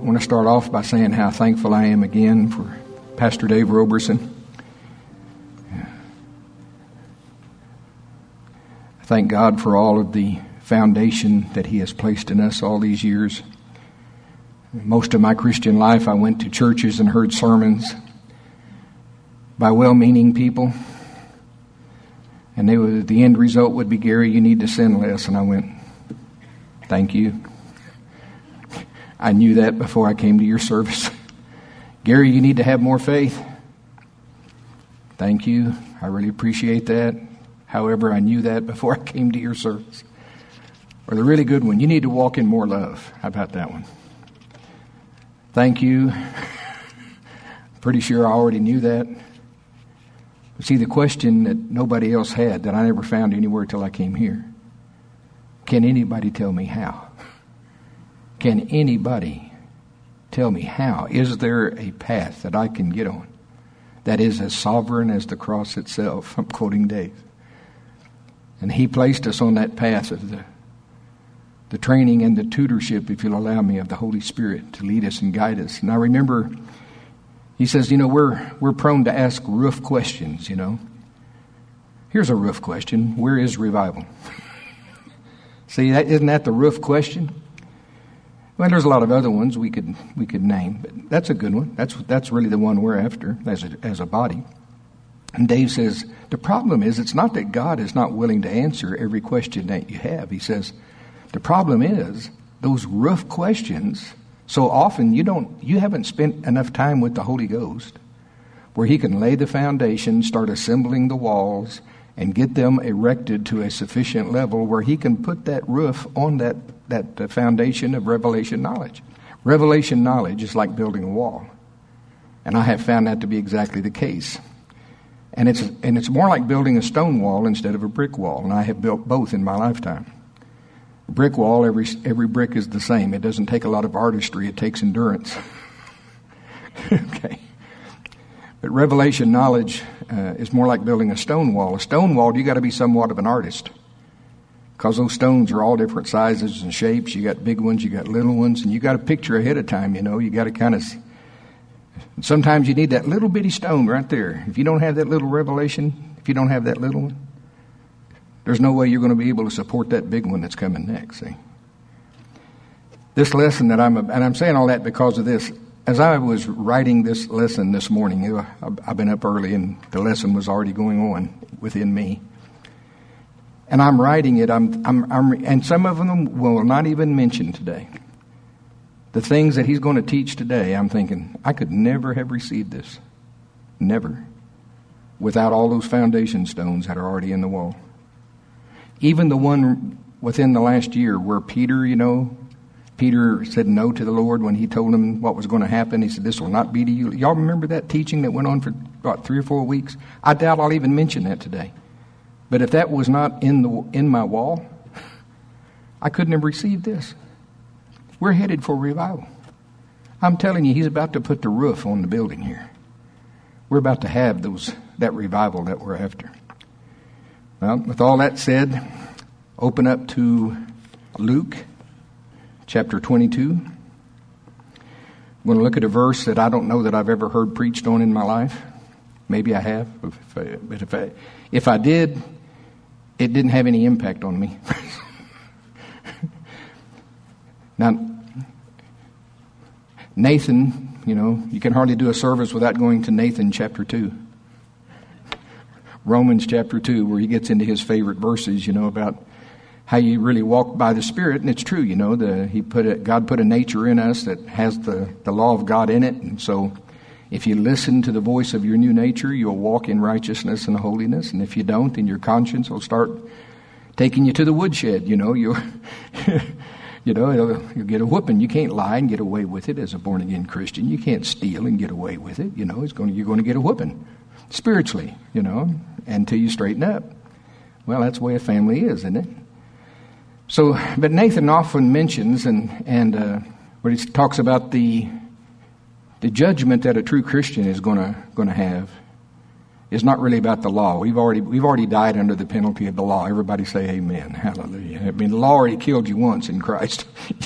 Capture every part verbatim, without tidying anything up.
want to start off by saying how thankful I am again for Pastor Dave Roberson. I thank God for all of the foundation that He has placed in us all these years. Most of my Christian life, I went to churches and heard sermons by well-meaning people. And they were, the end result would be, Gary, you need to sin less. And I went, thank you. I knew that before I came to your service. Gary, you need to have more faith. Thank you. I really appreciate that. However, I knew that before I came to your service. Or the really good one, you need to walk in more love. How about that one? Thank you. Pretty sure I already knew that. But see, the question that nobody else had, that I never found anywhere till I came here. Can anybody tell me how? Can anybody tell me how? Is there a path that I can get on that is as sovereign as the cross itself? I'm quoting Dave. And he placed us on that path of the, the training and the tutorship, if you'll allow me, of the Holy Spirit to lead us and guide us. And I remember, he says, you know, we're we're prone to ask rough questions, you know. Here's a rough question. Where is revival? See, that, isn't that the rough question? Well, there's a lot of other ones we could we could name, but that's a good one. That's that's really the one we're after as a, as a body. And Dave says, the problem is it's not that God is not willing to answer every question that you have. He says, the problem is those rough questions, so often you don't you haven't spent enough time with the Holy Ghost where He can lay the foundation, start assembling the walls, and get them erected to a sufficient level where He can put that roof on that, that foundation of revelation knowledge. Revelation knowledge is like building a wall. And I have found that to be exactly the case. And it's and it's more like building a stone wall instead of a brick wall. And I have built both in my lifetime. A brick wall, every every brick is the same. It doesn't take a lot of artistry. It takes endurance. Okay. But revelation knowledge uh, is more like building a stone wall. A stone wall, you got to be somewhat of an artist. Because those stones are all different sizes and shapes. You got big ones, you got little ones. And you got to picture ahead of time, you know. You got to kind of... Sometimes you need that little bitty stone right there. If you don't have that little revelation, if you don't have that little one, there's no way you're going to be able to support that big one that's coming next, see. This lesson that I'm... And I'm saying all that because of this. As I was writing this lesson this morning, you know, I've been up early and the lesson was already going on within me. And I'm writing it, I'm, I'm, I'm, and some of them will not even mention today. The things that he's going to teach today, I'm thinking, I could never have received this. Never. Without all those foundation stones that are already in the wall. Even the one within the last year where Peter, you know, Peter said no to the Lord when He told him what was going to happen. He said, this will not be to you. Y'all remember that teaching that went on for about three or four weeks? I doubt I'll even mention that today. But if that was not in the in my wall, I couldn't have received this. We're headed for revival. I'm telling you, He's about to put the roof on the building here. We're about to have those that revival that we're after. Well, with all that said, open up to Luke chapter twenty-two. I'm going to look at a verse that I don't know that I've ever heard preached on in my life. Maybe I have, if I, but if I, if I did, it didn't have any impact on me. Now, Nathan, you know, you can hardly do a service without going to Nathan chapter two. Romans chapter two, where he gets into his favorite verses, you know, about how you really walk by the Spirit. And it's true, you know, the, he put a, God put a nature in us that has the, the law of God in it. And so if you listen to the voice of your new nature, you'll walk in righteousness and holiness. And if you don't, then your conscience will start taking you to the woodshed, you know. You'll, you know, you'll, you'll get a whooping. You can't lie and get away with it as a born-again Christian. You can't steal and get away with it. You know, it's going to, you're going to get a whooping spiritually, you know, until you straighten up. Well, that's the way a family is, isn't it? So, but Nathan often mentions and and uh, where he talks about the the judgment that a true Christian is going to going to have, is not really about the law. We've already we've already died under the penalty of the law. Everybody say amen. Hallelujah. I mean, the law already killed you once in Christ.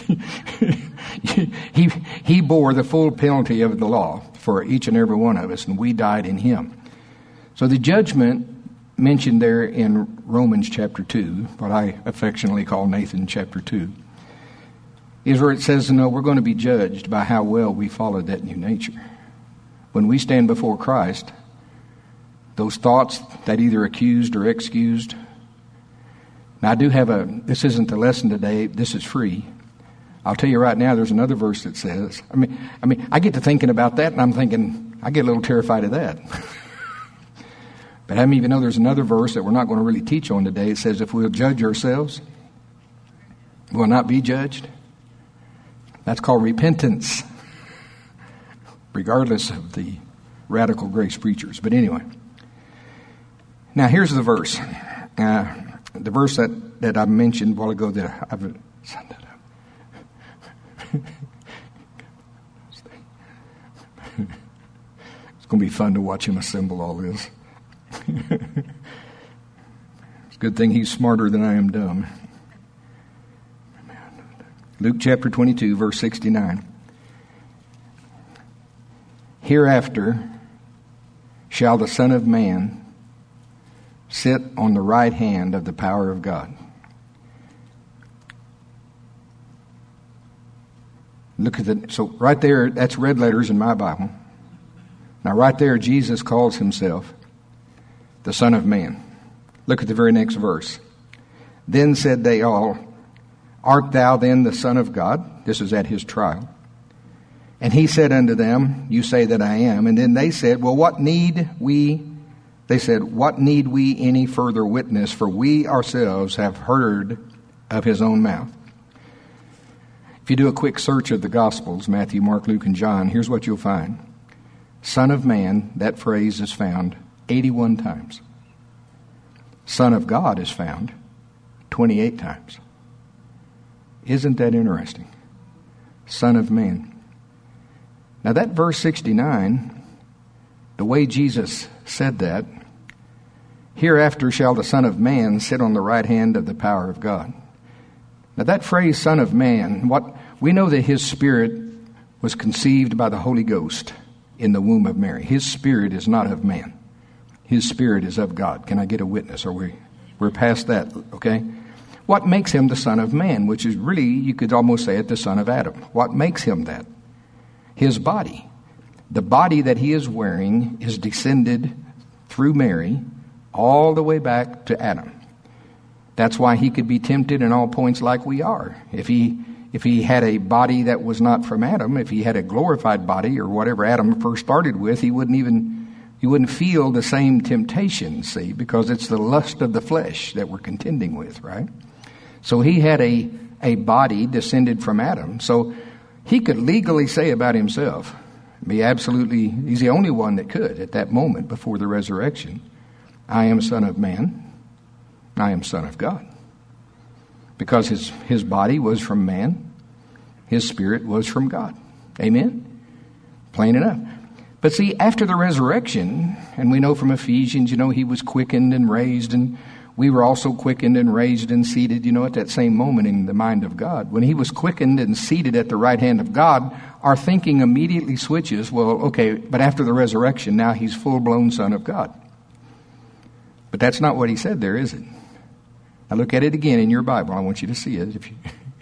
he he bore the full penalty of the law for each and every one of us, and we died in him. So the judgment mentioned there in Romans chapter two, what I affectionately call Nathan chapter two, is where it says, no, we're going to be judged by how well we followed that new nature. When we stand before Christ, those thoughts that either accused or excused. Now, I do have a, this isn't the lesson today, this is free. I'll tell you right now, there's another verse that says, I mean, I mean, I get to thinking about that, and I'm thinking, I get a little terrified of that. But how many of you know there's another verse that we're not going to really teach on today? It says, if we'll judge ourselves, we'll not be judged. That's called repentance, regardless of the radical grace preachers. But anyway, now here's the verse. Uh, the verse that, that I mentioned a while ago that I've... It's going to be fun to watch him assemble all this. It's a good thing he's smarter than I am dumb. Luke chapter twenty-two, verse sixty-nine. Hereafter shall the Son of Man sit on the right hand of the power of God. Look at the, so right there, that's red letters in my Bible. Now right there, Jesus calls himself the Son of Man. Look at the very next verse. Then said they all, art thou then the Son of God? This is at his trial. And he said unto them, you say that I am. And then they said, well, what need we, they said, what need we any further witness? For we ourselves have heard of his own mouth. If you do a quick search of the Gospels, Matthew, Mark, Luke, and John, here's what you'll find. Son of Man, that phrase is found eighty-one times. Son of God is found twenty-eight times. Isn't that interesting? Son of Man. Now that verse sixty-nine, the way Jesus said that, hereafter shall the Son of Man sit on the right hand of the power of God. Now that phrase, Son of Man, what we know that his spirit was conceived by the Holy Ghost in the womb of Mary. His spirit is not of man. His spirit is of God. Can I get a witness? Are we, we're past that, okay? What makes him the Son of Man, which is really, you could almost say it, the son of Adam. What makes him that? His body. The body that he is wearing is descended through Mary all the way back to Adam. That's why he could be tempted in all points like we are. If he if he had a body that was not from Adam, if he had a glorified body or whatever Adam first started with, he wouldn't even he wouldn't feel the same temptation, see, because it's the lust of the flesh that we're contending with, right? So he had a a body descended from Adam. So he could legally say about himself, be absolutely, he's the only one that could at that moment before the resurrection, I am Son of Man. I am Son of God. Because his, his body was from man, his spirit was from God. Amen? Plain enough. But see, after the resurrection, and we know from Ephesians, you know, he was quickened and raised, and we were also quickened and raised and seated, you know, at that same moment in the mind of God. When he was quickened and seated at the right hand of God, our thinking immediately switches, well, okay, but after the resurrection, now he's full-blown Son of God. But that's not what he said there, is it? Now look at it again in your Bible. I want you to see it. If you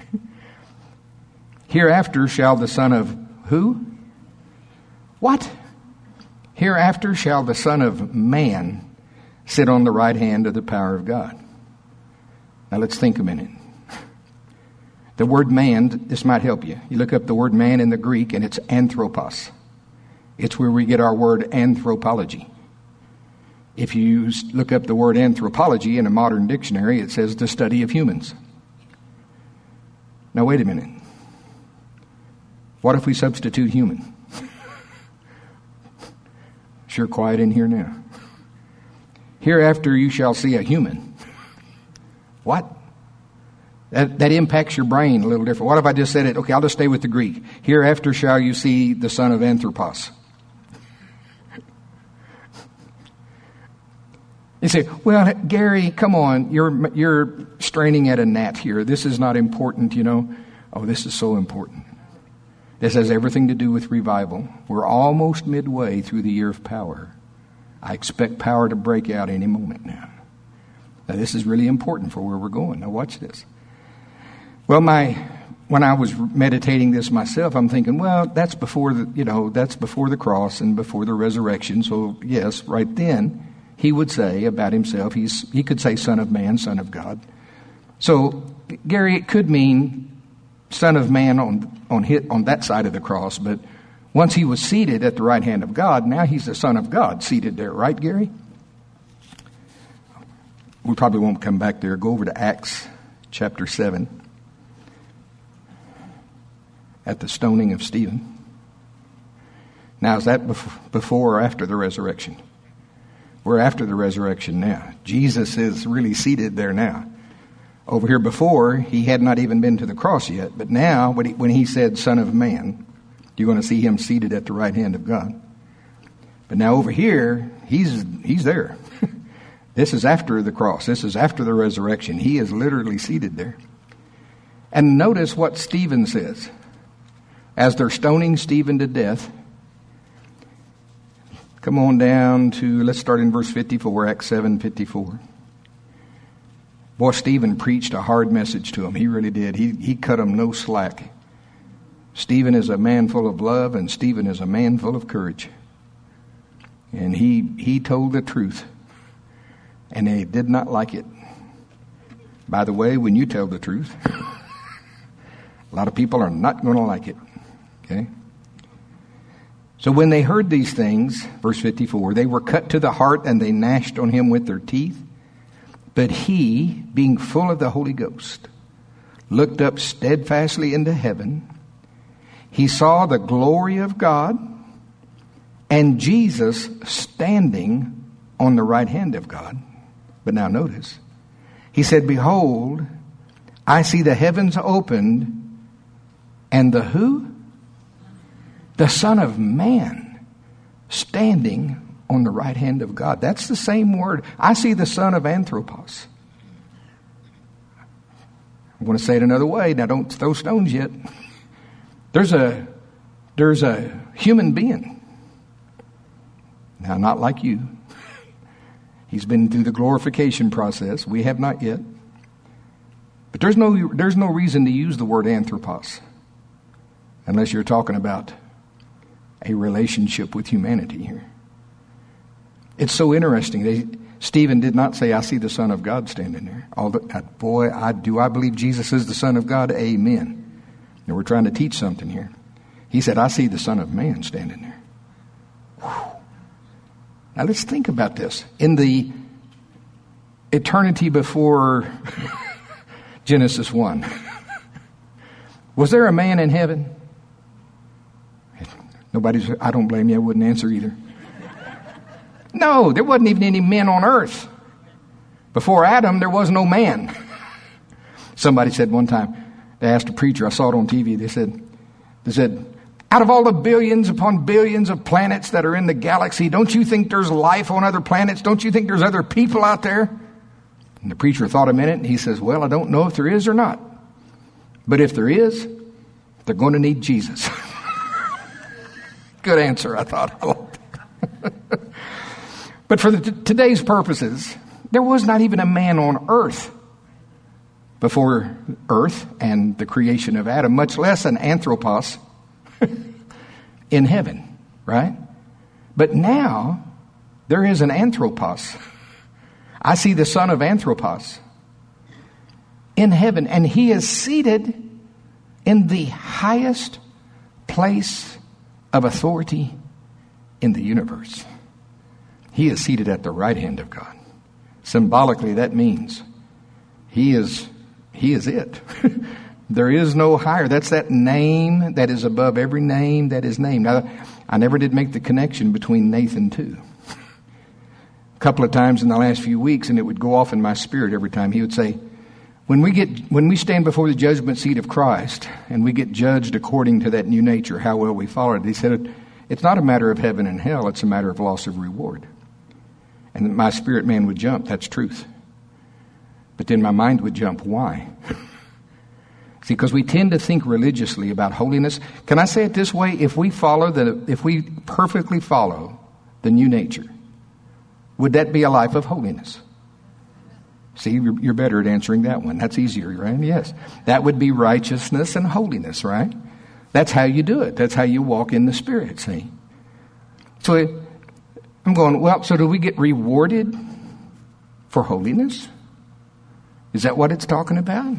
Hereafter shall the Son of who? What? Hereafter shall the Son of Man sit on the right hand of the power of God. Now let's think a minute. The word man, this might help you. You look up the word man in the Greek and it's anthropos. It's where we get our word anthropology. If you look up the word anthropology in a modern dictionary, it says the study of humans. Now, wait a minute. What if we substitute human? Sure quiet in here now. Hereafter you shall see a human. What? That, that impacts your brain a little different. What if I just said it? Okay, I'll just stay with the Greek. Hereafter shall you see the son of Anthropos. You say, well, Gary, come on, you're you're straining at a gnat here. This is not important, you know. Oh, this is so important. This has everything to do with revival. We're almost midway through the year of power. I expect power to break out any moment now. Now, this is really important for where we're going. Now, watch this. Well, my when I was meditating this myself, I'm thinking, well, that's before the, you know, that's before the cross and before the resurrection. So, yes, right then, he would say about himself, he's he could say Son of Man, Son of God. So, Gary, it could mean Son of Man on on hit on that side of the cross, but once he was seated at the right hand of God, now he's the Son of God seated there, right, Gary? We probably won't come back there. Go over to Acts chapter seven. At the stoning of Stephen. Now, is that before or after the resurrection? We're after the resurrection now. Jesus is really seated there now. Over here before, he had not even been to the cross yet. But now, when he, when he said Son of Man, you're going to see him seated at the right hand of God. But now over here, he's he's there. This is after the cross. This is after the resurrection. He is literally seated there. And notice what Stephen says. As they're stoning Stephen to death, come on down to, let's start in verse fifty-four, Acts seven fifty-four. Boy, Stephen preached a hard message to him. He really did. He, he cut him no slack. Stephen is a man full of love, and Stephen is a man full of courage. And he, he told the truth, and they did not like it. By the way, when you tell the truth, a lot of people are not going to like it. Okay? So when they heard these things, verse fifty-four, they were cut to the heart and they gnashed on him with their teeth. But he, being full of the Holy Ghost, looked up steadfastly into heaven. He saw the glory of God and Jesus standing on the right hand of God. But now notice, he said, behold, I see the heavens opened and the who? The Son of Man standing on the right hand of God. That's the same word. I see the Son of Anthropos. I'm going to say it another way. Now don't throw stones yet. There's a, there's a human being. Now not like you. He's been through the glorification process. We have not yet. But there's no, there's no reason to use the word anthropos unless you're talking about a relationship with humanity here. It's so interesting. They, Stephen did not say, I see the Son of God standing there. Although, boy, I, do I believe Jesus is the Son of God? Amen. And we're trying to teach something here. He said, I see the Son of Man standing there. Whew. Now let's think about this. In the eternity before Genesis one, was there a man in heaven? Nobody's, I don't blame you, I wouldn't answer either. No, there wasn't even any men on earth. Before Adam, there was no man. Somebody said one time, they asked a preacher, I saw it on T V, they said, they said, out of all the billions upon billions of planets that are in the galaxy, don't you think there's life on other planets? Don't you think there's other people out there? And the preacher thought a minute and he says, well, I don't know if there is or not. But if there is, they're going to need Jesus. Good answer, I thought. But for the, today's purposes, there was not even a man on earth before earth and the creation of Adam, much less an anthropos in heaven, right? But now there is an anthropos. I see the Son of Anthropos in heaven, and he is seated in the highest place of authority in the universe. He is seated at the right hand of God. Symbolically, that means he is he is it. There is no higher. That's that name that is above every name that is named. Now, I never did make the connection between Nathan too. A couple of times in the last few weeks, and it would go off in my spirit every time. He would say, when we get when we stand before the judgment seat of Christ and we get judged according to that new nature, how well we followed it, he said, it's not a matter of heaven and hell, it's a matter of loss of reward. And my spirit man would jump. That's truth. But then my mind would jump. Why? See, because we tend to think religiously about holiness. Can I say it this way? If we follow the, if we perfectly follow the new nature, would that be a life of holiness? See, you're, you're better at answering that one. That's easier, right? Yes. That would be righteousness and holiness, right? That's how you do it. That's how you walk in the Spirit, see? So it, I'm going, well, so do we get rewarded for holiness? Is that what it's talking about?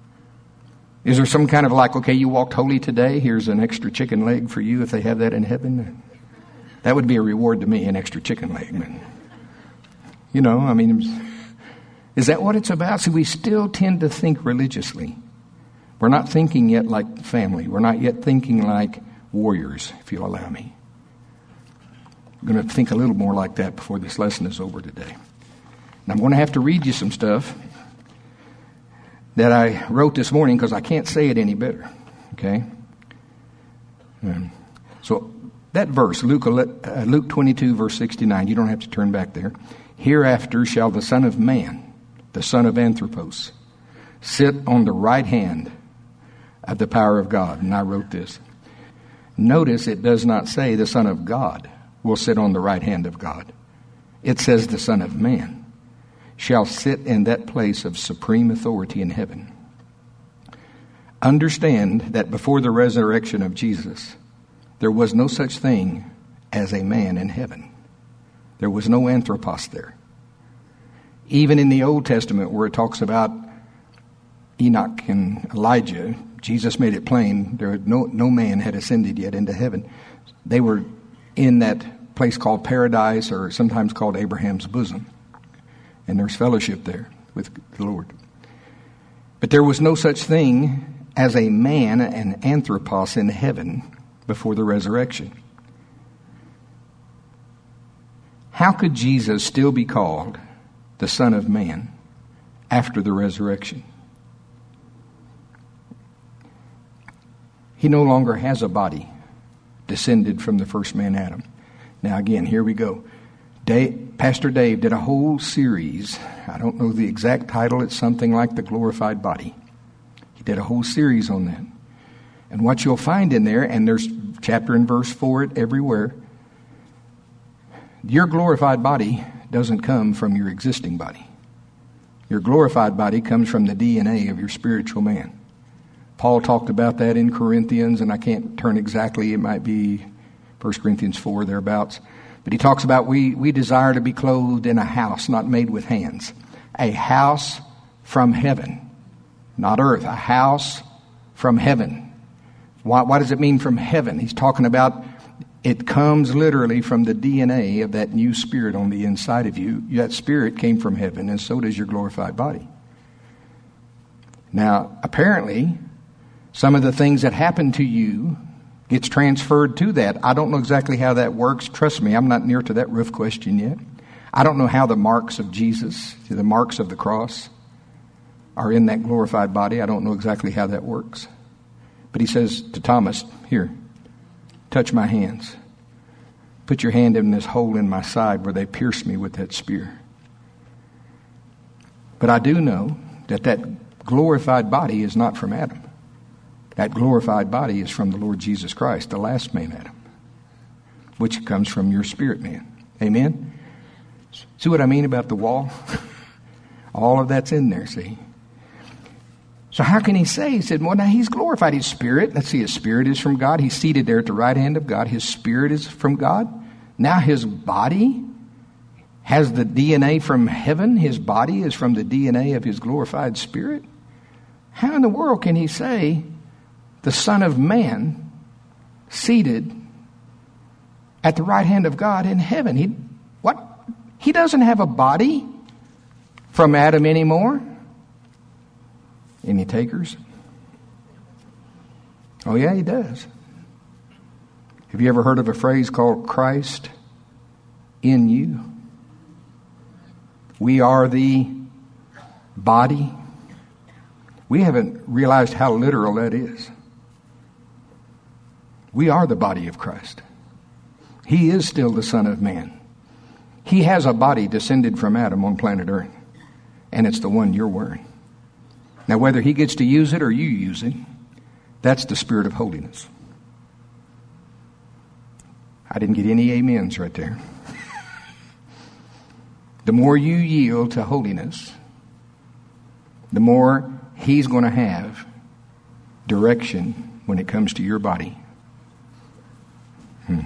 Is there some kind of like, okay, you walked holy today, here's an extra chicken leg for you if they have that in heaven? That would be a reward to me, an extra chicken leg. But, you know, I mean, is that what it's about? See, we still tend to think religiously. We're not thinking yet like family. We're not yet thinking like warriors, if you'll allow me. I'm going to think a little more like that before this lesson is over today. And I'm going to have to read you some stuff that I wrote this morning because I can't say it any better. Okay? Um, so that verse, Luke, uh, Luke twenty-two, verse sixty-nine, you don't have to turn back there. Hereafter shall the Son of Man, the Son of Anthropos, sit on the right hand of the power of God. And I wrote this. Notice it does not say the Son of God will sit on the right hand of God. It says the Son of Man shall sit in that place of supreme authority in heaven. Understand that before the resurrection of Jesus, there was no such thing as a man in heaven. There was no anthropos there. Even in the Old Testament where it talks about Enoch and Elijah, Jesus made it plain there no no man had ascended yet into heaven. They were in that place called paradise, or sometimes called Abraham's bosom. And there's fellowship there with the Lord. But there was no such thing as a man, an anthropos, in heaven before the resurrection. How could Jesus still be called the Son of Man after the resurrection? He no longer has a body descended from the first man, Adam. Now again, here we go. Dave, Pastor Dave did a whole series. I don't know the exact title. It's something like The Glorified Body. He did a whole series on that. And what you'll find in there, and there's chapter and verse for it everywhere, your glorified body doesn't come from your existing body. Your glorified body comes from the D N A of your spiritual man. Paul talked about that in Corinthians, and I can't turn exactly. It might be First Corinthians four, thereabouts. But he talks about we, we desire to be clothed in a house not made with hands. A house from heaven, not earth. A house from heaven. Why, what does it mean from heaven? He's talking about it comes literally from the D N A of that new spirit on the inside of you. That spirit came from heaven, and so does your glorified body. Now, apparently, some of the things that happen to you gets transferred to that. I don't know exactly how that works. Trust me, I'm not near to that roof question yet. I don't know how the marks of Jesus, the marks of the cross, are in that glorified body. I don't know exactly how that works. But he says to Thomas, here, touch my hands. Put your hand in this hole in my side where they pierced me with that spear. But I do know that that glorified body is not from Adam. That glorified body is from the Lord Jesus Christ, the last man Adam, which comes from your spirit man. Amen? See what I mean about the wall? All of that's in there, see? So how can he say? He said, well, now he's glorified. His spirit, let's see, his spirit is from God. He's seated there at the right hand of God. His spirit is from God. Now his body has the D N A from heaven. His body is from the D N A of his glorified spirit. How in the world can he say the Son of Man seated at the right hand of God in heaven? He, what? He doesn't have a body from Adam anymore. Any takers? Oh yeah, he does. Have you ever heard of a phrase called Christ in you? We are the body. We haven't realized how literal that is. We are the body of Christ. He is still the Son of Man. He has a body descended from Adam on planet Earth, and it's the one you're wearing. Now, whether he gets to use it or you use it, that's the spirit of holiness. I didn't get any amens right there. The more you yield to holiness, the more he's going to have direction when it comes to your body. Hmm.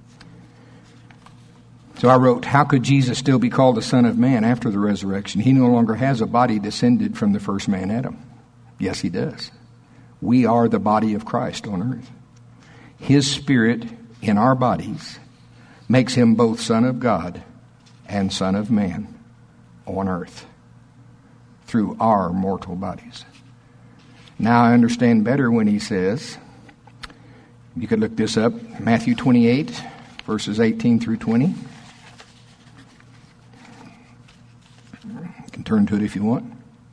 So I wrote, how could Jesus still be called the Son of Man after the resurrection? He no longer has a body descended from the first man, Adam. Yes, he does. We are the body of Christ on earth. His spirit in our bodies makes him both Son of God and Son of Man on earth through our mortal bodies. Now I understand better when he says, you could look this up, Matthew twenty-eight, verses eighteen through twenty. You can turn to it if you want.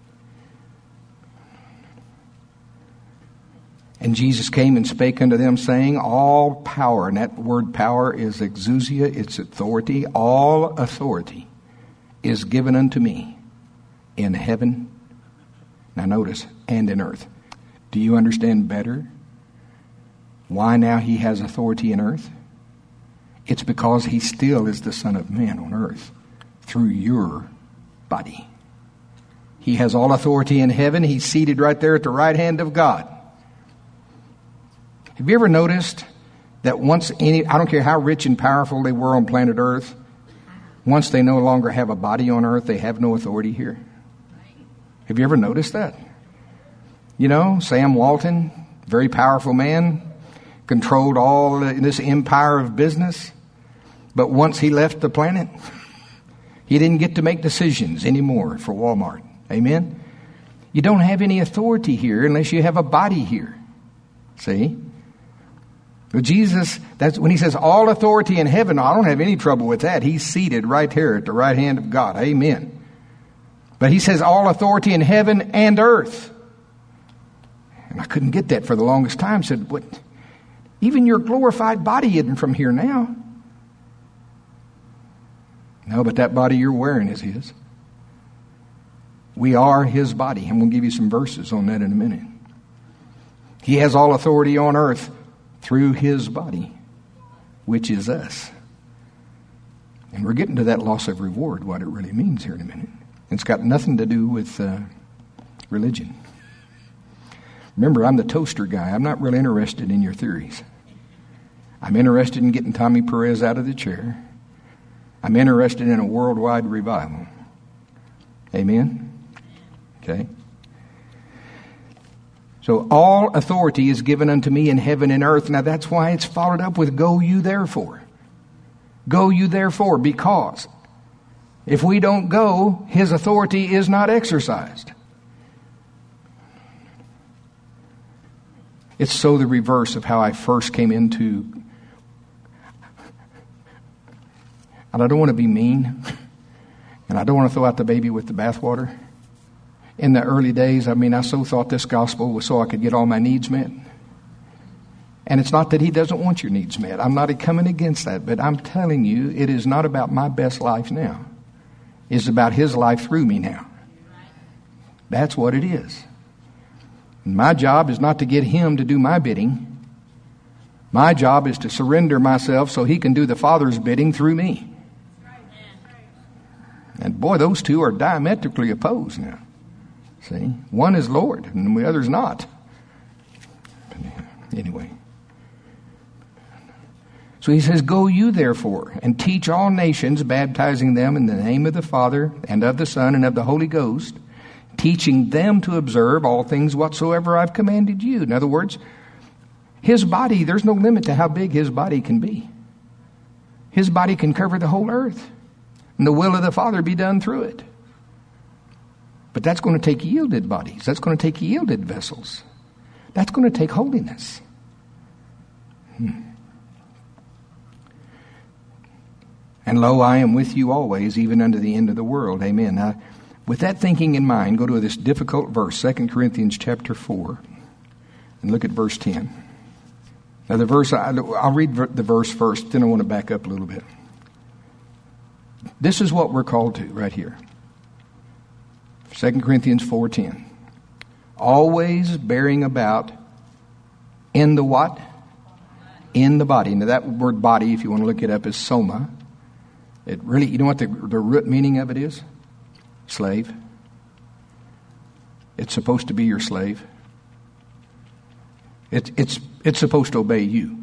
And Jesus came and spake unto them, saying, all power, and that word power is exousia, it's authority, all authority is given unto me in heaven, now notice, and in earth. Do you understand better why now he has authority in earth? It's because he still is the Son of Man on earth through your body. He has all authority in heaven. He's seated right there at the right hand of God. Have you ever noticed that once any, I don't care how rich and powerful they were on planet Earth, once they no longer have a body on earth, they have no authority here? Have you ever noticed that? You know, Sam Walton, very powerful man, controlled all this empire of business. But once he left the planet, he didn't get to make decisions anymore for Walmart. Amen? You don't have any authority here unless you have a body here. See? But Jesus, that's when he says all authority in heaven, I don't have any trouble with that. He's seated right here at the right hand of God. Amen. But he says all authority in heaven and earth. And I couldn't get that for the longest time. I said, what? Even your glorified body isn't from here now. No, but that body you're wearing is his. We are his body. I'm going to give you some verses on that in a minute. He has all authority on earth through his body, which is us. And we're getting to that loss of reward, what it really means here in a minute. It's got nothing to do with uh, religion. Remember, I'm the toaster guy. I'm not really interested in your theories. I'm interested in getting Tommy Perez out of the chair. I'm interested in a worldwide revival. Amen? Okay. So all authority is given unto me in heaven and earth. Now that's why it's followed up with go you therefore. Go you therefore, because if we don't go, his authority is not exercised. It's so the reverse of how I first came into, and I don't want to be mean, and I don't want to throw out the baby with the bathwater. In the early days, I mean, I so thought this gospel was so I could get all my needs met. And it's not that he doesn't want your needs met. I'm not coming against that. But I'm telling you, it is not about my best life now. It's about his life through me now. That's what it is. And my job is not to get him to do my bidding. My job is to surrender myself so he can do the Father's bidding through me. And boy, those two are diametrically opposed now. See, one is Lord and the other's not. Anyway. So he says, go you therefore and teach all nations, baptizing them in the name of the Father and of the Son and of the Holy Ghost, teaching them to observe all things whatsoever I've commanded you. In other words, his body, there's no limit to how big his body can be. His body can cover the whole earth, and the will of the Father be done through it. But that's going to take yielded bodies. That's going to take yielded vessels. That's going to take holiness. Hmm. And lo, I am with you always, even unto the end of the world. Amen. Now, with that thinking in mind, go to this difficult verse, Second Corinthians chapter four, and look at verse ten. Now, the verse, I'll read the verse first, then I want to back up a little bit. This is what we're called to right here. Second Corinthians four ten. Always bearing about in the what? In the body. Now that word body, if you want to look it up, is soma. It really, you know what the, the root meaning of it is? Slave. It's supposed to be your slave. It, it's, it's supposed to obey you.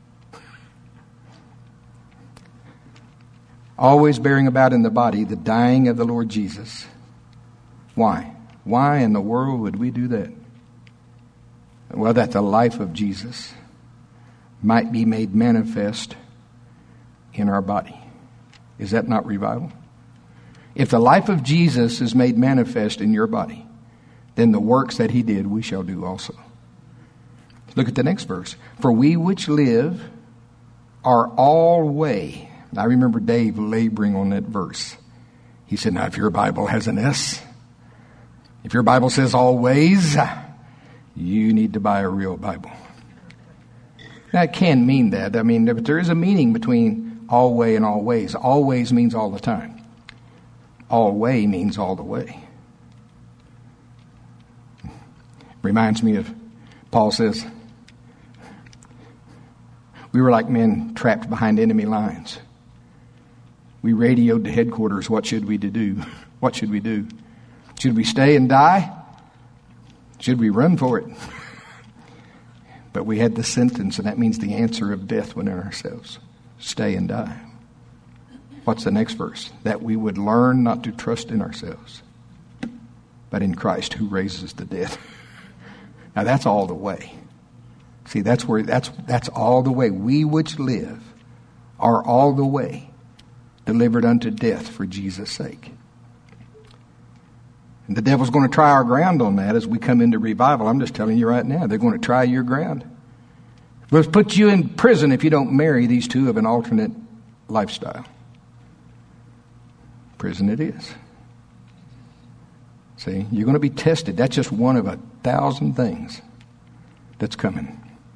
Always bearing about in the body the dying of the Lord Jesus. Why? Why in the world would we do that? Well, that the life of Jesus might be made manifest in our body. Is that not revival? If the life of Jesus is made manifest in your body, then the works that he did we shall do also. Look at the next verse. For we which live are always. I remember Dave laboring on that verse. He said, now if your Bible has an S, if your Bible says always, you need to buy a real Bible. Now it can mean that. I mean, but there is a meaning between always and always. Always means all the time. Always means all the way. Reminds me of, Paul says, we were like men trapped behind enemy lines. We radioed to headquarters, what should we do? What should we do? Should we stay and die? Should we run for it? But we had the sentence, and that means the answer of death within ourselves. Stay and die. What's the next verse? That we would learn not to trust in ourselves, but in Christ who raises the dead. Now that's all the way. See, that's where that's that's all the way. We which live are all the way delivered unto death for Jesus' sake. And the devil's going to try our ground on that as we come into revival. I'm just telling you right now, they're going to try your ground. Let's put you in prison if you don't marry these two of an alternate lifestyle. Prison it is. See, you're going to be tested. That's just one of a thousand things that's coming.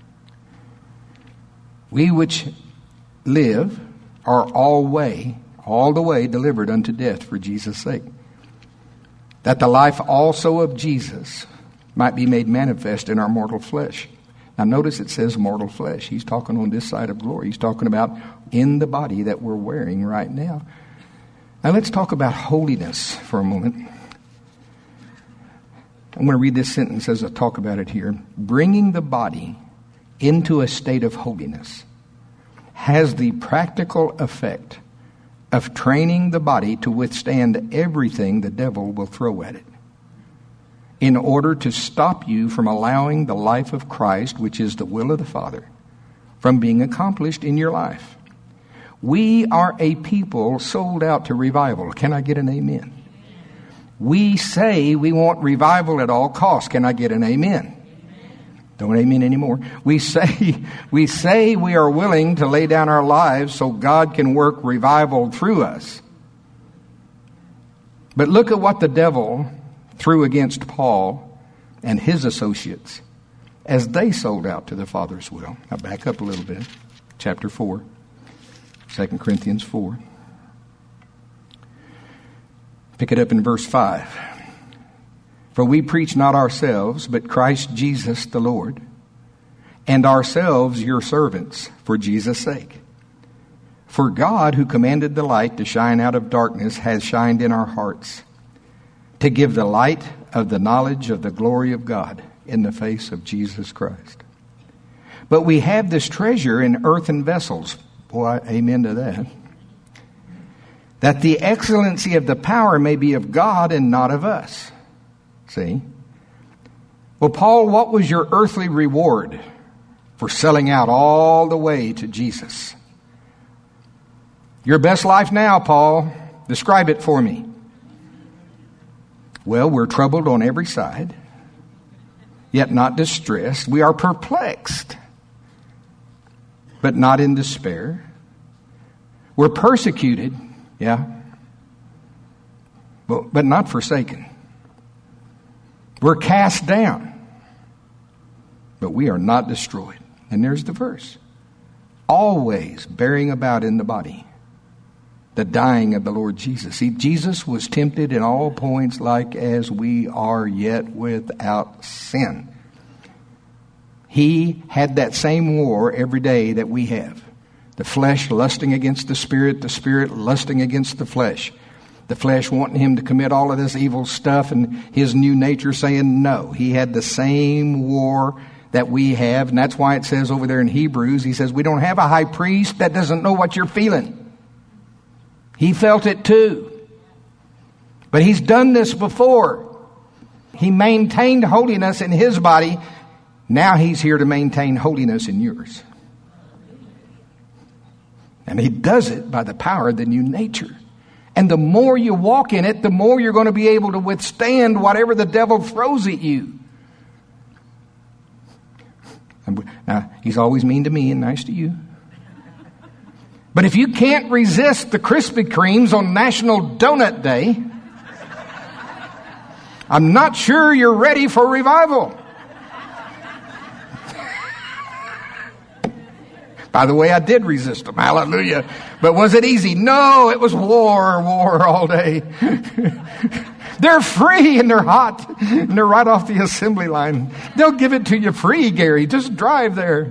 We which live are all way, all the way delivered unto death for Jesus' sake, that the life also of Jesus might be made manifest in our mortal flesh. Now notice it says mortal flesh. He's talking on this side of glory. He's talking about in the body that we're wearing right now. Now let's talk about holiness for a moment. I'm going to read this sentence as I talk about it here. Bringing the body into a state of holiness has the practical effect of training the body to withstand everything the devil will throw at it, in order to stop you from allowing the life of Christ, which is the will of the Father, from being accomplished in your life. We are a people sold out to revival. Can I get an amen? We say we want revival at all costs. Can I get an amen? Don't amen anymore. We say, we say we are willing to lay down our lives so God can work revival through us. But look at what the devil threw against Paul and his associates as they sold out to the Father's will. Now back up a little bit. Chapter four. Second Corinthians four. Pick it up in verse five. For we preach not ourselves, but Christ Jesus the Lord, and ourselves your servants for Jesus' sake. For God, who commanded the light to shine out of darkness, has shined in our hearts, to give the light of the knowledge of the glory of God in the face of Jesus Christ. But we have this treasure in earthen vessels. Boy, amen to that. That the excellency of the power may be of God and not of us. See? Well, Paul, what was your earthly reward for selling out all the way to Jesus? Your best life now, Paul. Describe it for me. Well, we're troubled on every side, yet not distressed. We are perplexed, but not in despair. We're persecuted, yeah, but, but not forsaken. We're cast down, but we are not destroyed. And there's the verse. Always bearing about in the body The dying of the Lord Jesus. See, Jesus was tempted in all points like as we are, yet without sin. He had that same war every day that we have. The flesh lusting against the spirit, the spirit lusting against the flesh. The flesh wanting him to commit all of this evil stuff, and his new nature saying no. He had the same war that we have, and that's why it says over there in Hebrews, he says, we don't have a high priest that doesn't know what you're feeling. He felt it too. But he's done this before. He maintained holiness in his body. Now he's here to maintain holiness in yours. And he does it by the power of the new nature. And the more you walk in it, the more you're going to be able to withstand whatever the devil throws at you. Now, he's always mean to me and nice to you. But if you can't resist the Krispy Kremes on National Donut Day, I'm not sure you're ready for revival. By the way, I did resist them. Hallelujah. But was it easy? No, it was war, war all day. They're free and they're hot. And they're right off the assembly line. They'll give it to you free, Gary. Just drive there.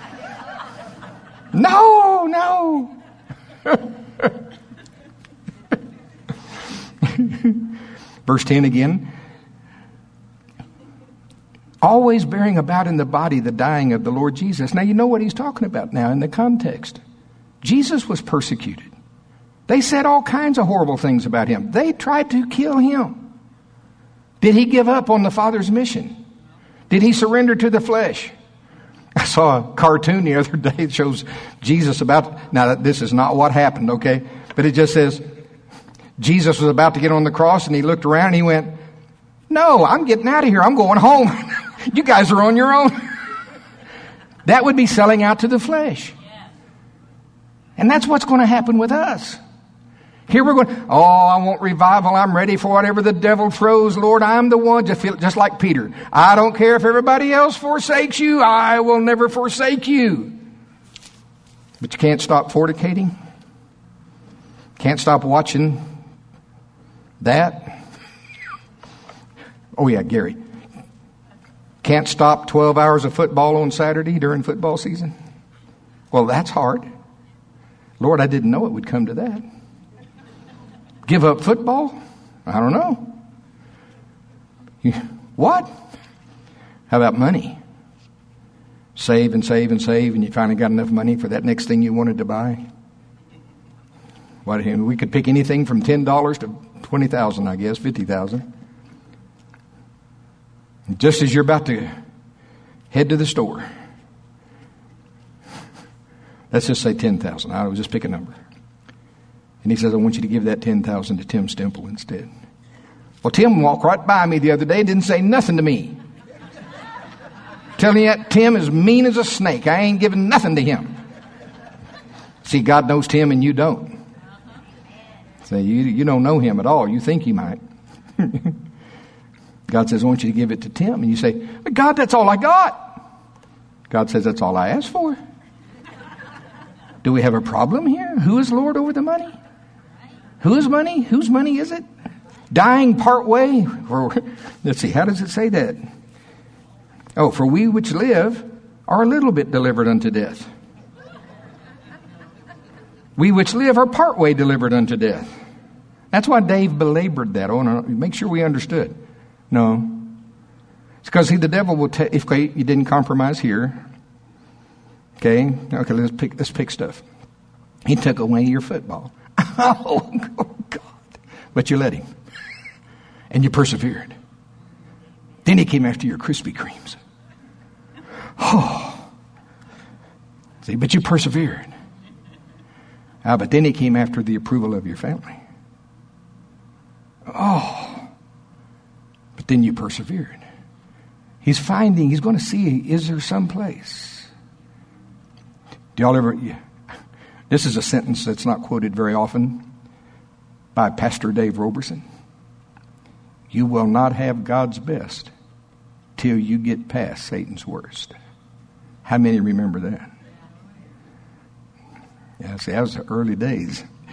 No, no. Verse ten again. Always bearing about in the body the dying of the Lord Jesus. Now you know what he's talking about now in the context. Jesus was persecuted. They said all kinds of horrible things about him. They tried to kill him. Did he give up on the Father's mission? Did he surrender to the flesh? I saw a cartoon the other day that shows Jesus about, now this is not what happened, okay? But it just says, Jesus was about to get on the cross and he looked around and he went, no, I'm getting out of here. I'm going home. You guys are on your own. That would be selling out to the flesh. And that's what's going to happen with us. Here we're going, oh, I want revival. I'm ready for whatever the devil throws. Lord, I'm the one. Just feel just like Peter. I don't care if everybody else forsakes you. I will never forsake you. But you can't stop fornicating. Can't stop watching that. Oh, yeah, Gary. Can't stop twelve hours of football on Saturday during football season. Well, that's hard. Lord, I didn't know it would come to that. Give up football? I don't know. What? How about money? Save and save and save, and you finally got enough money for that next thing you wanted to buy? What, we could pick anything from ten dollars to twenty thousand dollars, I guess, fifty thousand dollars. Just as you're about to head to the store, let's just say ten thousand dollars. I will just pick a number. And he says, I want you to give that ten thousand dollars to Tim Stemple instead. Well, Tim walked right by me the other day and didn't say nothing to me. Telling you that Tim is mean as a snake. I ain't giving nothing to him. See, God knows Tim and you don't. So you, you don't know him at all. You think you might. God says, I want you to give it to Tim. And you say, but God, that's all I got. God says, that's all I asked for. Do we have a problem here? Who is Lord over the money? Whose money? Whose money is it? Dying part way? Or, let's see, how does it say that? Oh, for we which live are a little bit delivered unto death. We which live are part way delivered unto death. That's why Dave belabored that. Oh, no, make sure we understood. No. It's because, see, the devil will tell, if okay, you didn't compromise here. Okay, okay, let's pick, let's pick stuff. He took away your football. Oh, God. But you let him. And you persevered. Then he came after your Krispy Kremes. Oh. See, but you persevered. Ah, but then he came after the approval of your family. Oh. But then you persevered. He's finding, he's going to see, is there some place? Do y'all ever, yeah. This is a sentence that's not quoted very often by Pastor Dave Roberson. You will not have God's best till you get past Satan's worst. How many remember that? Yeah, see, that was the early days.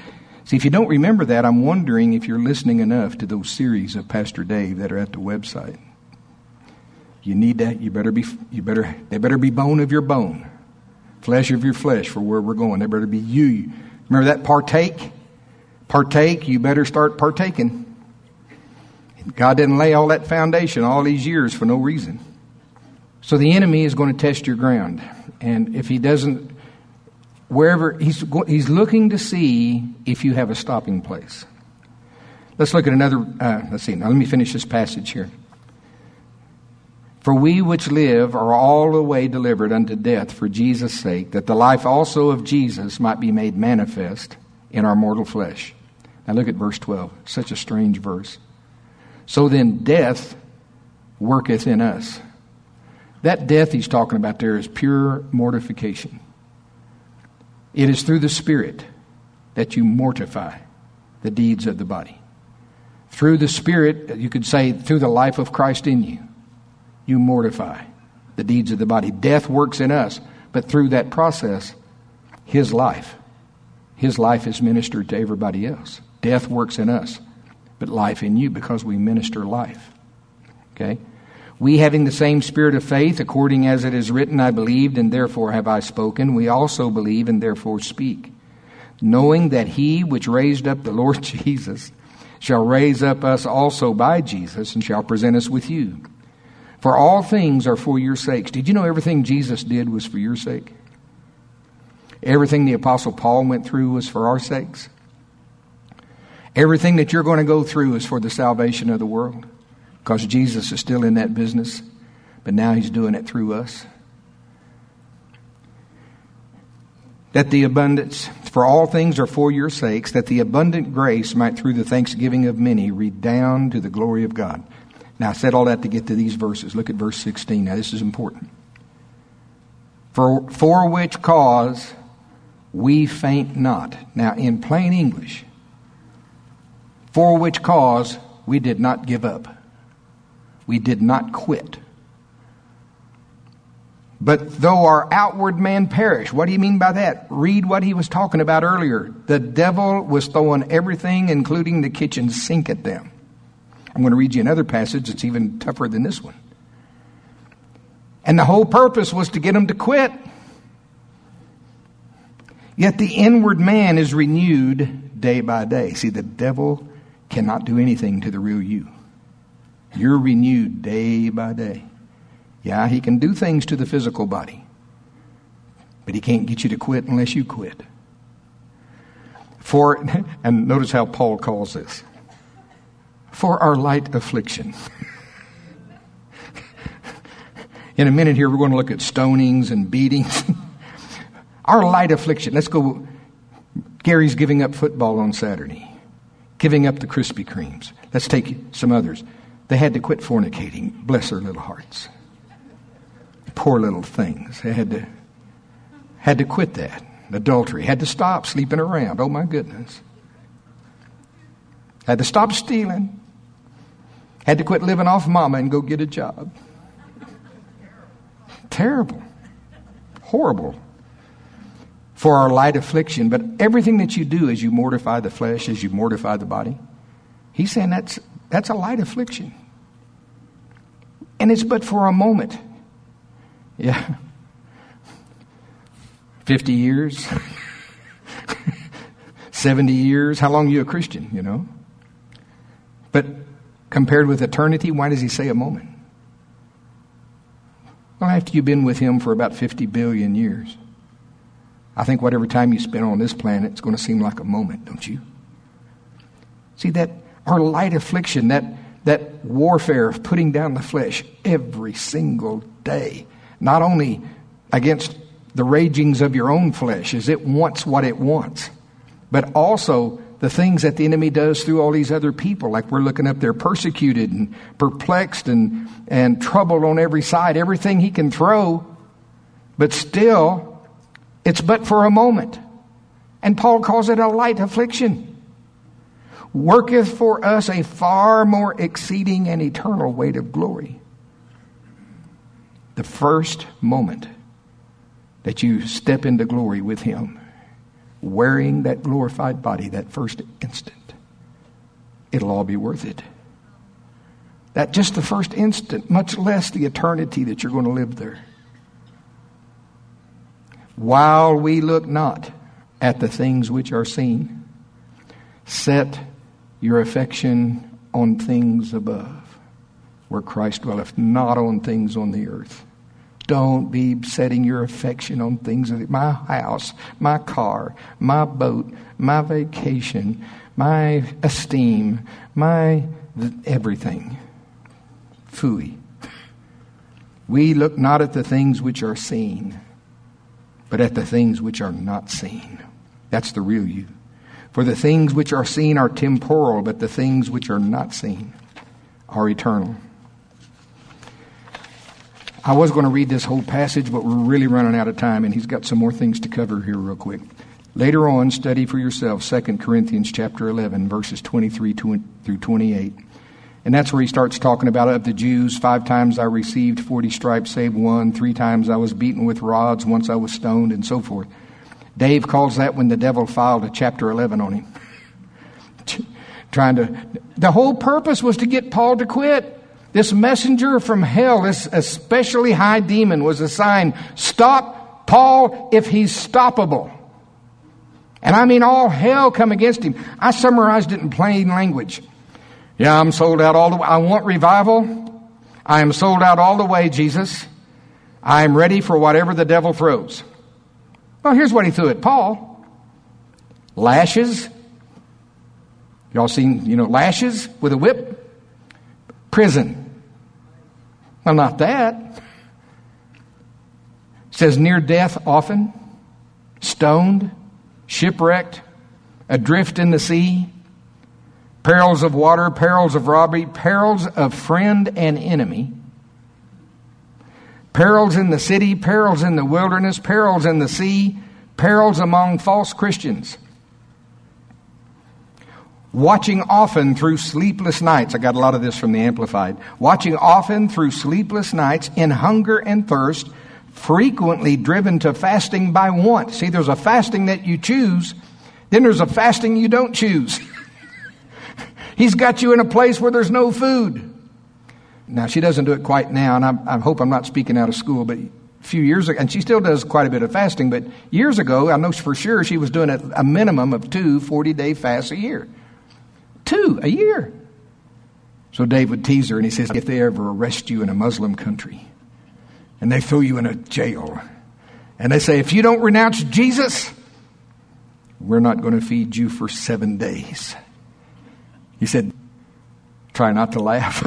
See, if you don't remember that, I'm wondering if you're listening enough to those series of Pastor Dave that are at the website. You need that. You better be, you better, they better be bone of your bone, flesh of your flesh for where we're going. They better be you. Remember that partake? Partake, you better start partaking. God didn't lay all that foundation all these years for no reason. So the enemy is going to test your ground. And if he doesn't, wherever, he's, he's looking to see if you have a stopping place. Let's look at another, uh, let's see, now let me finish this passage here. For we which live are all the way delivered unto death for Jesus' sake, that the life also of Jesus might be made manifest in our mortal flesh. Now look at verse twelve. Such a strange verse. So then death worketh in us. That death he's talking about there is pure mortification. It is through the Spirit that you mortify the deeds of the body. Through the Spirit, you could say through the life of Christ in you, you mortify the deeds of the body. Death works in us, but through that process, his life, his life is ministered to everybody else. Death works in us, but life in you because we minister life. Okay? We having the same spirit of faith, according as it is written, I believed and therefore have I spoken. We also believe and therefore speak, knowing that he which raised up the Lord Jesus shall raise up us also by Jesus and shall present us with you. For all things are for your sakes. Did you know everything Jesus did was for your sake? Everything the Apostle Paul went through was for our sakes. Everything that you're going to go through is for the salvation of the world. Because Jesus is still in that business, but now he's doing it through us. That the abundance, for all things are for your sakes, that the abundant grace might through the thanksgiving of many redound to the glory of God. Now I said all that to get to these verses. Look at verse sixteen. Now this is important. For, for which cause we faint not. Now in plain English, for which cause we did not give up. We did not quit. But though our outward man perish. What do you mean by that? Read what he was talking about earlier. The devil was throwing everything, including the kitchen sink, at them. I'm going to read you another passage that's even tougher than this one. And the whole purpose was to get them to quit. Yet the inward man is renewed day by day. See, the devil cannot do anything to the real you. You're renewed day by day. Yeah, he can do things to the physical body, but he can't get you to quit unless you quit. For, and notice how Paul calls this, for our light affliction. In a minute here, we're going to look at stonings and beatings. Our light affliction. Let's go. Gary's giving up football on Saturday, giving up the Krispy Kremes. Let's take some others. They had to quit fornicating. Bless their little hearts. Poor little things. They had to, had to quit that. Adultery. Had to stop sleeping around. Oh my goodness. Had to stop stealing. Had to quit living off mama and go get a job. Terrible. Horrible. For our light affliction. But everything that you do as you mortify the flesh, as you mortify the body, he's saying that's that's a light affliction. And it's but for a moment. Yeah. Fifty years. Seventy years. How long are you a Christian, you know? But compared with eternity, why does he say a moment? Well, after you've been with him for about fifty billion years, I think whatever time you spend on this planet, it's going to seem like a moment, don't you? See, that our light affliction, that that warfare of putting down the flesh every single day, not only against the ragings of your own flesh as it wants what it wants, but also the things that the enemy does through all these other people. Like we're looking up there, persecuted and perplexed and, and troubled on every side, everything he can throw, but still it's but for a moment. And Paul calls it a light affliction. Worketh for us a far more exceeding and eternal weight of glory. The first moment that you step into glory with him, wearing that glorified body that first instant, it'll all be worth it. That just the first instant, much less the eternity that you're going to live there. While we look not at the things which are seen, set your affection on things above, where Christ dwelleth, not on things on the earth. Don't be setting your affection on things of my house, my car, my boat, my vacation, my esteem, my everything. Phooey. We look not at the things which are seen, but at the things which are not seen. That's the real you. For the things which are seen are temporal, but the things which are not seen are eternal. I was going to read this whole passage, but we're really running out of time, and he's got some more things to cover here real quick. Later on, study for yourself Second Corinthians chapter eleven, verses twenty-three through twenty-eight. And that's where he starts talking about of the Jews. Five times I received forty stripes, save one. Three times I was beaten with rods. Once I was stoned, and so forth. Dave calls that when the devil filed a chapter eleven on him. Trying to, the whole purpose was to get Paul to quit. This messenger from hell, this especially high demon, was assigned, stop Paul if he's stoppable. And I mean all hell come against him. I summarized it in plain language. Yeah, I'm sold out all the way. I want revival. I am sold out all the way, Jesus. I am ready for whatever the devil throws. Well, here's what he threw at Paul. Lashes. Y'all seen, you know, lashes with a whip? Prison. Well, not that. It says near death often, stoned, shipwrecked, adrift in the sea, perils of water, perils of robbery, perils of friend and enemy, perils in the city, perils in the wilderness, perils in the sea, perils among false Christians. Watching often through sleepless nights. I got a lot of this from the Amplified. Watching often through sleepless nights in hunger and thirst, frequently driven to fasting by want. See, there's a fasting that you choose, then there's a fasting you don't choose. He's got you in a place where there's no food. Now, she doesn't do it quite now, and I, I hope I'm not speaking out of school, but a few years ago, and she still does quite a bit of fasting, but years ago, I know for sure she was doing a, a minimum of two forty-day fasts a year. Two a year. So Dave would tease her, and he says, if they ever arrest you in a Muslim country, and they throw you in a jail, and they say, if you don't renounce Jesus, we're not going to feed you for seven days. He said, try not to laugh.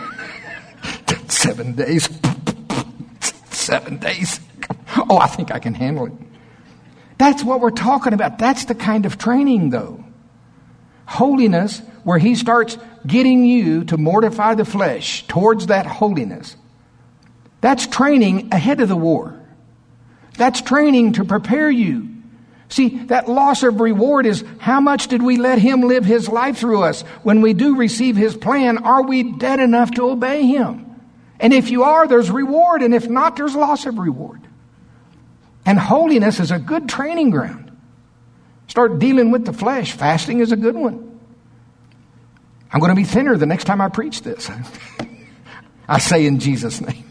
Seven days. Seven days. Oh, I think I can handle it. That's what we're talking about. That's the kind of training, though. Holiness, where he starts getting you to mortify the flesh towards that holiness. That's training ahead of the war. That's training to prepare you. See, that loss of reward is how much did we let him live his life through us? When we do receive his plan, are we dead enough to obey him? And if you are, there's reward. And if not, there's loss of reward. And holiness is a good training ground. Start dealing with the flesh. Fasting is a good one. I'm going to be thinner the next time I preach this. I say in Jesus' name.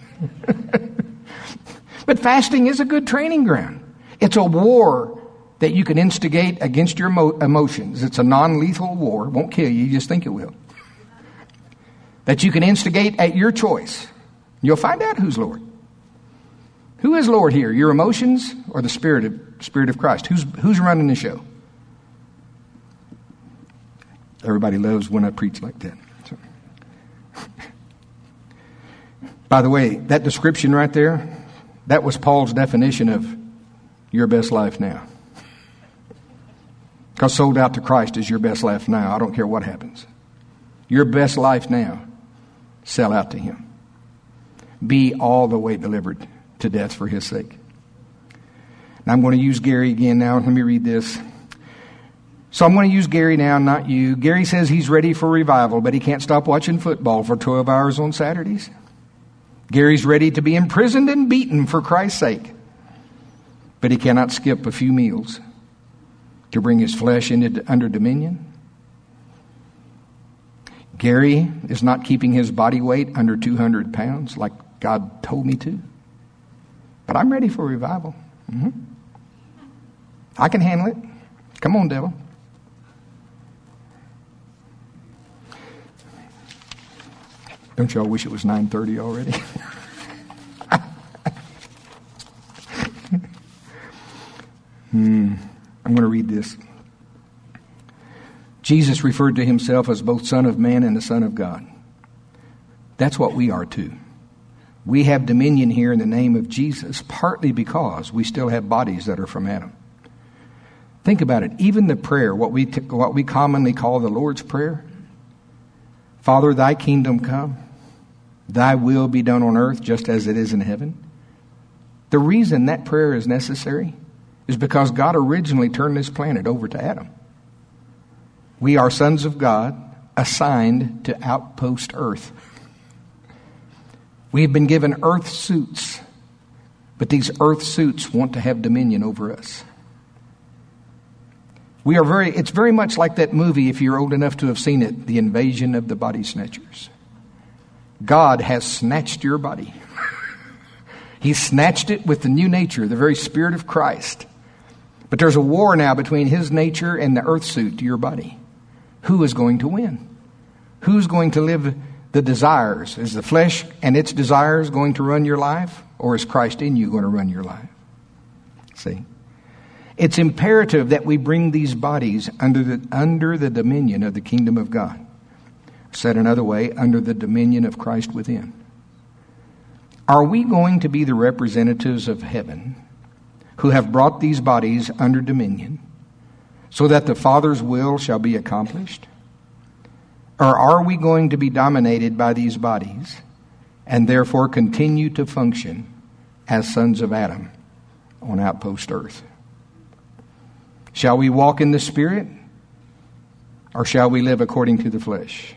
But fasting is a good training ground. It's a war that you can instigate against your emo- emotions. It's a non-lethal war. It won't kill you. You just think it will. That you can instigate at your choice. You'll find out who's Lord. Who is Lord here? Your emotions or the Spirit of Spirit of Christ? Who's who's running the show? Everybody loves when I preach like that. So. By the way, that description right there, that was Paul's definition of your best life now. Because sold out to Christ is your best life now. I don't care what happens. Your best life now, sell out to him. Be all the way delivered to death for his sake. Now I'm going to use Gary again now. Let me read this. So I'm going to use Gary now, not you. Gary says he's ready for revival, but he can't stop watching football for twelve hours on Saturdays. Gary's ready to be imprisoned and beaten for Christ's sake, but he cannot skip a few meals. to bring his flesh into under dominion. Gary is not keeping his body weight under two hundred pounds like God told me to. But I'm ready for revival. Mm-hmm. I can handle it. Come on, devil. Don't y'all wish it was nine thirty already? hmm. I'm going to read this. Jesus referred to himself as both Son of Man and the Son of God. That's what we are too. We have dominion here in the name of Jesus, partly because we still have bodies that are from Adam. Think about it. Even the prayer, what we, t- what we commonly call the Lord's Prayer, Father, thy kingdom come, thy will be done on earth just as it is in heaven. The reason that prayer is necessary is because God originally turned this planet over to Adam. We are sons of God assigned to outpost earth. We have been given earth suits, but these earth suits want to have dominion over us. We are very, it's very much like that movie, if you're old enough to have seen it, The Invasion of the Body Snatchers. God has snatched your body. He snatched it with the new nature, the very Spirit of Christ. But there's a war now between his nature and the earth suit to your body. Who is going to win? Who's going to live the desires? Is the flesh and its desires going to run your life? Or is Christ in you going to run your life? See? It's imperative that we bring these bodies under the, under the dominion of the kingdom of God. Said another way, under the dominion of Christ within. Are we going to be the representatives of heaven who have brought these bodies under dominion so that the Father's will shall be accomplished? Or are we going to be dominated by these bodies and therefore continue to function as sons of Adam on outpost earth? Shall we walk in the Spirit, or shall we live according to the flesh?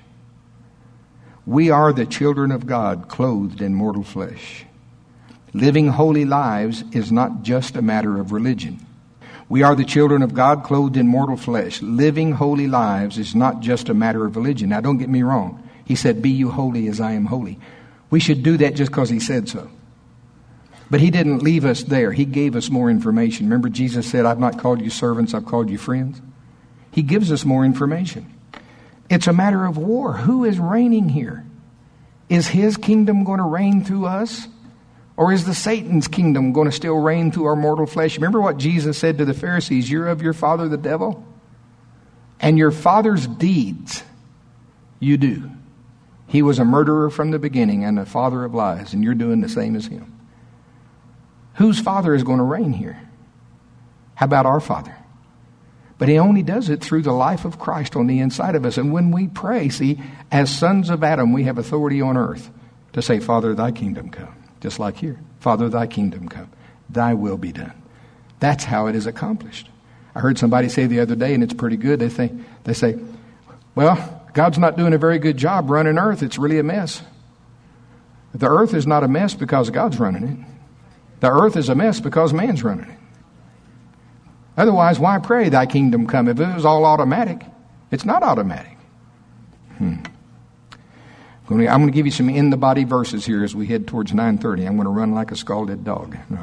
We are the children of God, clothed in mortal flesh. Living holy lives is not just a matter of religion. We are the children of God, clothed in mortal flesh. Living holy lives is not just a matter of religion. Now, don't get me wrong. He said, be you holy as I am holy. We should do that just because he said so. But he didn't leave us there. He gave us more information. Remember, Jesus said, I've not called you servants, I've called you friends. He gives us more information. It's a matter of war. Who is reigning here? Is his kingdom going to reign through us? Or is the Satan's kingdom going to still reign through our mortal flesh? Remember what Jesus said to the Pharisees, you're of your father the devil, and your father's deeds you do. He was a murderer from the beginning and a father of lies, and you're doing the same as him. Whose father is going to reign here? How about our Father? But he only does it through the life of Christ on the inside of us. And when we pray, see, as sons of Adam, we have authority on earth to say, Father, thy kingdom come. Just like here. Father, thy kingdom come. Thy will be done. That's how it is accomplished. I heard somebody say the other day, and it's pretty good. They think, they say, well, God's not doing a very good job running earth. It's really a mess. The earth is not a mess because God's running it. The earth is a mess because man's running it. Otherwise, why pray thy kingdom come? If it was all automatic, it's not automatic. Hmm. I'm going to give you some in-the-body verses here as we head towards nine thirty. I'm going to run like a scalded dog. No.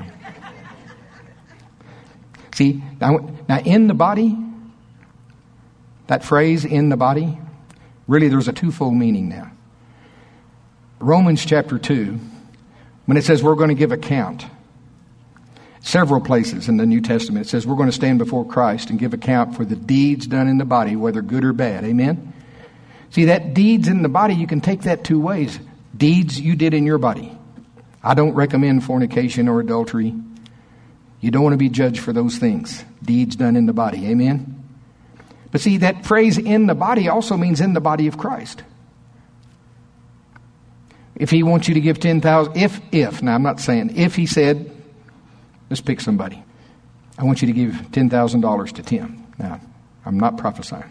See, now, now in the body, that phrase, in the body, really there's a twofold meaning now. Romans chapter two, when it says we're going to give account, several places in the New Testament, it says we're going to stand before Christ and give account for the deeds done in the body, whether good or bad. Amen? See, that deeds in the body, you can take that two ways. Deeds you did in your body. I don't recommend fornication or adultery. You don't want to be judged for those things. Deeds done in the body. Amen? But see, that phrase in the body also means in the body of Christ. If he wants you to give ten thousand, if, if, now I'm not saying, if he said, let's pick somebody. I want you to give ten thousand dollars to Tim. Now, I'm not prophesying.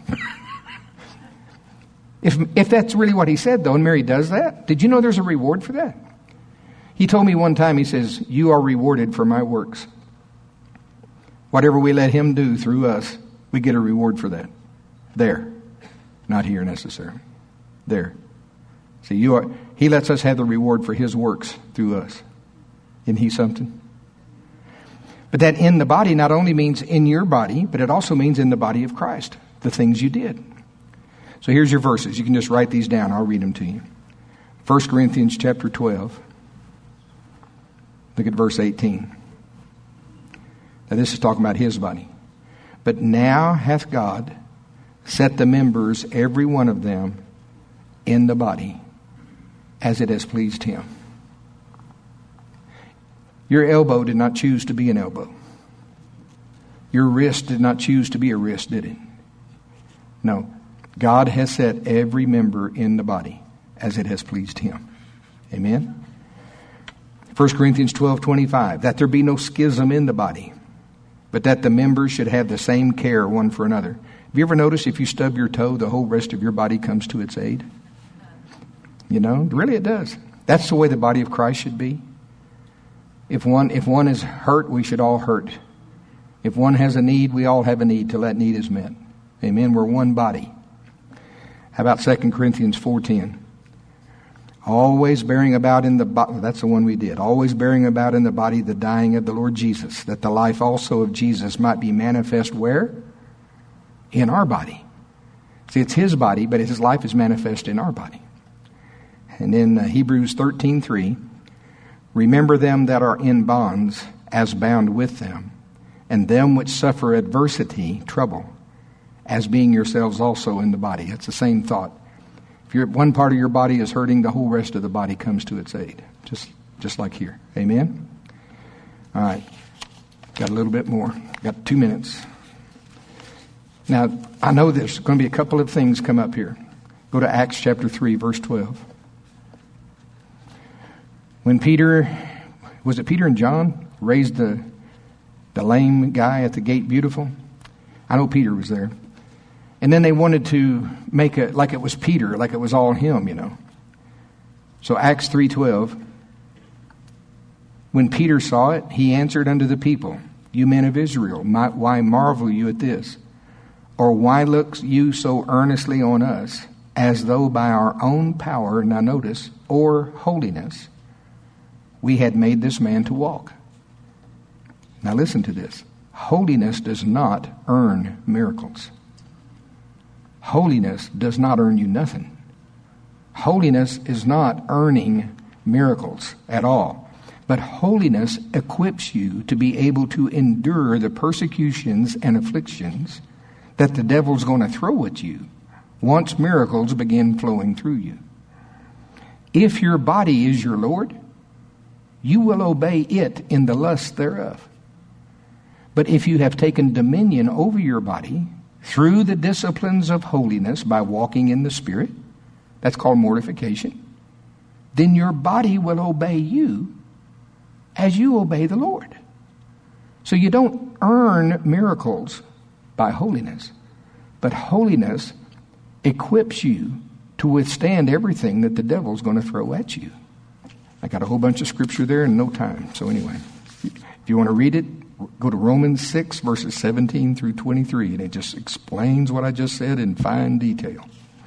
if if that's really what he said, though, and Mary does that, did you know there's a reward for that? He told me one time, he says, you are rewarded for my works. Whatever we let him do through us, We get a reward for that. There. Not here necessarily. There. See, you are, He lets us have the reward for His works through us. Isn't He something? But that in the body not only means in your body, but it also means in the body of Christ, the things you did. So here's your verses. You can just write these down. I'll read them to you. First Corinthians chapter twelve. Look at verse eighteen. Now this is talking about His body. But now hath God set the members, every one of them, in the body, as it has pleased Him. Your elbow did not choose to be an elbow. Your wrist did not choose to be a wrist, did it? No. God has set every member in the body as it has pleased Him. Amen? First Corinthians twelve twenty-five, that there be no schism in the body, but that the members should have the same care one for another. Have you ever noticed if you stub your toe, the whole rest of your body comes to its aid? You know, really it does. That's the way the body of Christ should be. If one, if one is hurt, we should all hurt. If one has a need, we all have a need till that need is met. Amen. We're one body. How about Second Corinthians four ten? Always bearing about in the body, that's the one we did. Always bearing about in the body the dying of the Lord Jesus, that the life also of Jesus might be manifest where? In our body. See, it's His body, but His life is manifest in our body. And then uh, Hebrews thirteen three, remember them that are in bonds as bound with them, and them which suffer adversity, trouble, as being yourselves also in the body. It's the same thought. If you're, one part of your body is hurting, the whole rest of the body comes to its aid. Just, just like here. Amen? All right. Got a little bit more. Got two minutes. Now, I know there's going to be a couple of things come up here. Go to Acts chapter three, verse twelve. When Peter, was it Peter and John, raised the, the lame guy at the gate beautiful? I know Peter was there. And then they wanted to make it like it was Peter, like it was all him, you know. So Acts three twelve, when Peter saw it, he answered unto the people, you men of Israel, why marvel you at this? Or why look you so earnestly on us, as though by our own power, now notice, or holiness, we had made this man to walk? Now listen to this. Holiness does not earn miracles. Holiness does not earn you nothing. Holiness is not earning miracles at all. But holiness equips you to be able to endure the persecutions and afflictions that the devil's going to throw at you once miracles begin flowing through you. If your body is your Lord, you will obey it in the lust thereof. But if you have taken dominion over your body through the disciplines of holiness by walking in the Spirit, that's called mortification, then your body will obey you as you obey the Lord. So you don't earn miracles by holiness, but holiness equips you to withstand everything that the devil's going to throw at you. I got a whole bunch of scripture there in no time. So anyway, if you want to read it, go to Romans six, verses seventeen through twenty-three, and it just explains what I just said in fine detail.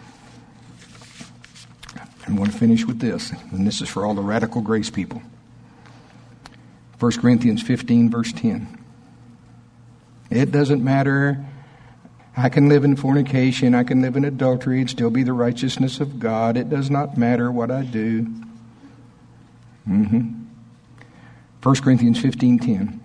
I'm going to finish with this, and this is for all the radical grace people. First Corinthians fifteen, verse ten. It doesn't matter. I can live in fornication. I can live in adultery. It'd still be the righteousness of God. It does not matter what I do. Mm-hmm. First Corinthians fifteen, ten.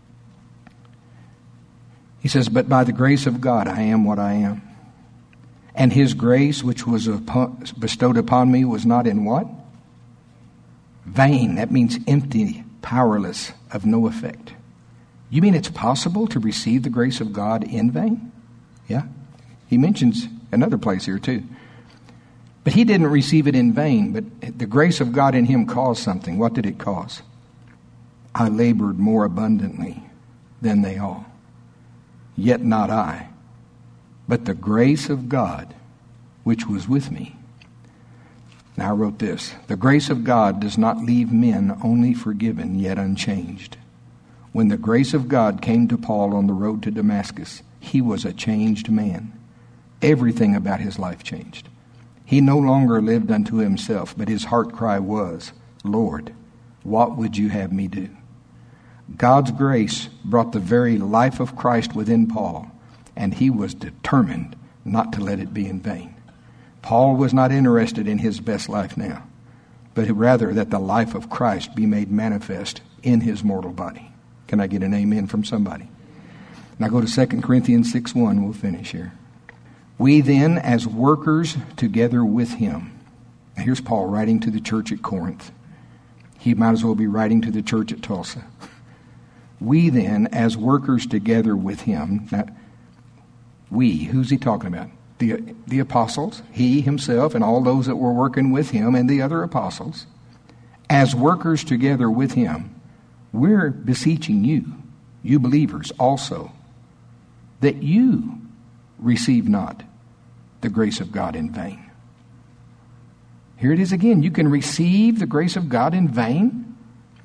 He says, but by the grace of God I am what I am. And His grace which was upon, bestowed upon me was not in what? Vain. That means empty, powerless, of no effect. You mean it's possible to receive the grace of God in vain? Yeah. He mentions another place here too. But he didn't receive it in vain, but the grace of God in him caused something. What did it cause? I labored more abundantly than they all. Yet not I, but the grace of God which was with me. Now I wrote this. The grace of God does not leave men only forgiven, yet unchanged. When the grace of God came to Paul on the road to Damascus, he was a changed man. Everything about his life changed. He no longer lived unto himself, but his heart cry was, Lord, what would you have me do? God's grace brought the very life of Christ within Paul, and he was determined not to let it be in vain. Paul was not interested in his best life now, but rather that the life of Christ be made manifest in his mortal body. Can I get an amen from somebody? Now go to Second Corinthians six one. We'll finish here. We then, as workers together with him. Now here's Paul writing to the church at Corinth. He might as well be writing to the church at Tulsa. We then, as workers together with him. Now, we, who's he talking about? The, the apostles, he himself, and all those that were working with him, and the other apostles. As workers together with him, we're beseeching you, you believers also, that you receive not the grace of God in vain. Here it is again. You can receive the grace of God in vain.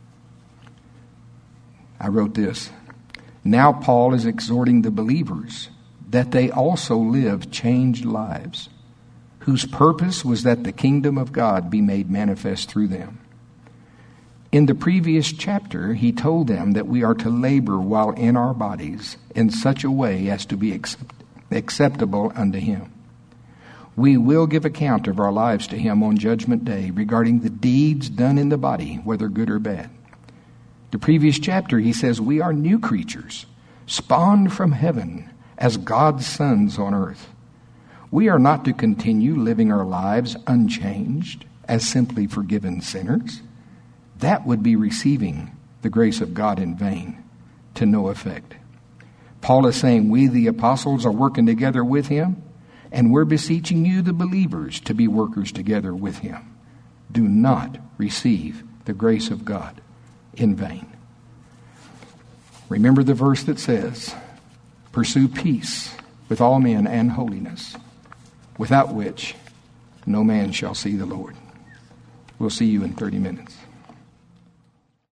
I wrote this. Now Paul is exhorting the believers that they also live changed lives, whose purpose was that the kingdom of God be made manifest through them. In the previous chapter, he told them that we are to labor while in our bodies in such a way as to be accept- acceptable unto him. We will give account of our lives to him on Judgment Day regarding the deeds done in the body, whether good or bad. The previous chapter, he says, we are new creatures, spawned from heaven as God's sons on earth. We are not to continue living our lives unchanged as simply forgiven sinners. That would be receiving the grace of God in vain, to no effect. Paul is saying we, the apostles, are working together with him, and we're beseeching you, the believers, to be workers together with him. Do not receive the grace of God in vain. Remember the verse that says, pursue peace with all men and holiness, without which no man shall see the Lord. We'll see you in thirty minutes.